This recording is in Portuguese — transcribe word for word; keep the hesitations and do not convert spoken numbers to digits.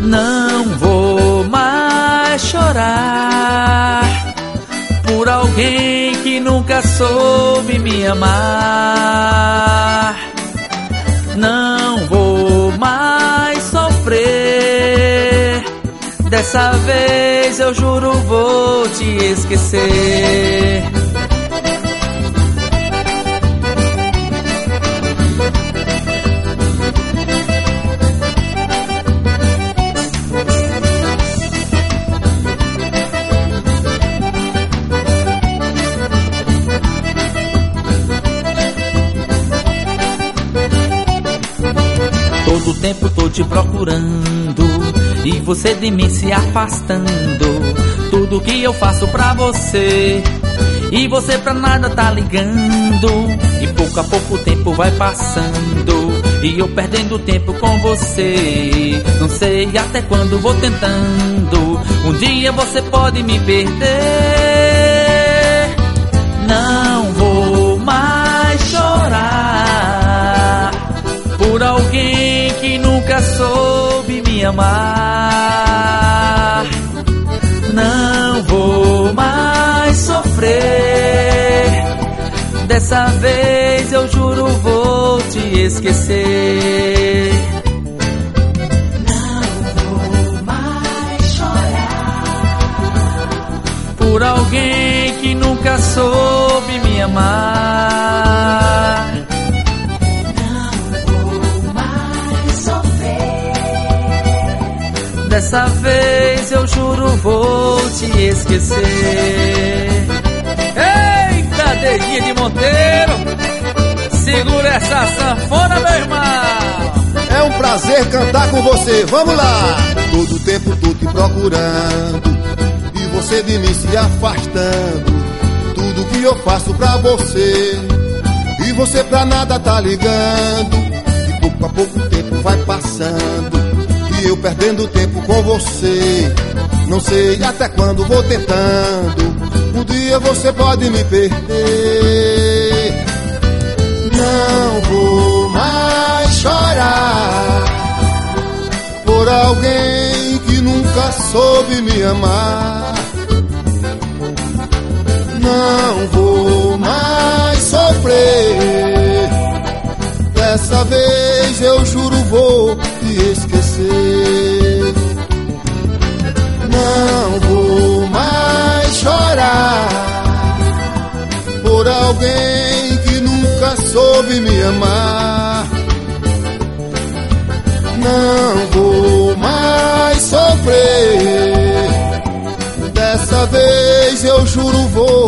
Não vou mais chorar por alguém que nunca soube me amar. Não vou mais sofrer. Dessa vez eu juro vou te esquecer. Todo tempo tô te procurando e você de mim se afastando. Tudo que eu faço pra você e você pra nada tá ligando. E pouco a pouco o tempo vai passando e eu perdendo tempo com você. Não sei até quando vou tentando. Um dia você pode me perder. Não vou mais chorar por alguém que nunca soube me amar. Não vou mais sofrer. Dessa vez eu juro vou te esquecer. Não vou mais chorar por alguém que nunca soube me amar. Dessa vez eu juro vou te esquecer. Eita, dedinha de Monteiro, segura essa sanfona, meu irmão. É um prazer cantar com você, vamos lá. Todo tempo tô te procurando e você de mim se afastando. Tudo que eu faço pra você e você pra nada tá ligando. E pouco a pouco o tempo vai passando e eu perdendo tempo com você. Não sei até quando vou tentando. Um dia você pode me perder. Não vou mais chorar por alguém que nunca soube me amar. Não vou mais sofrer. Dessa vez eu juro vou te esquecer. Não vou mais chorar por alguém que nunca soube me amar. Não vou mais sofrer. Dessa vez eu juro vou